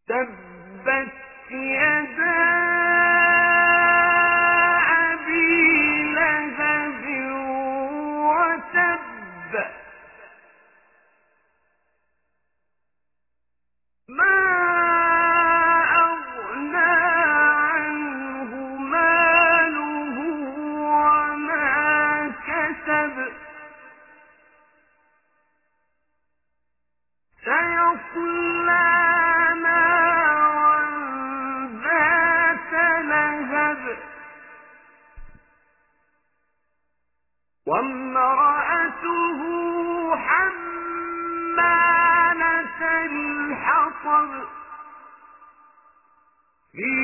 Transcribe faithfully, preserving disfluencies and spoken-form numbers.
تبت يدا أبي لهب وتب ما أغنى عنه ماله وما كسب سيصلى نارا ذات لهب وامرأته حمالة الحطب في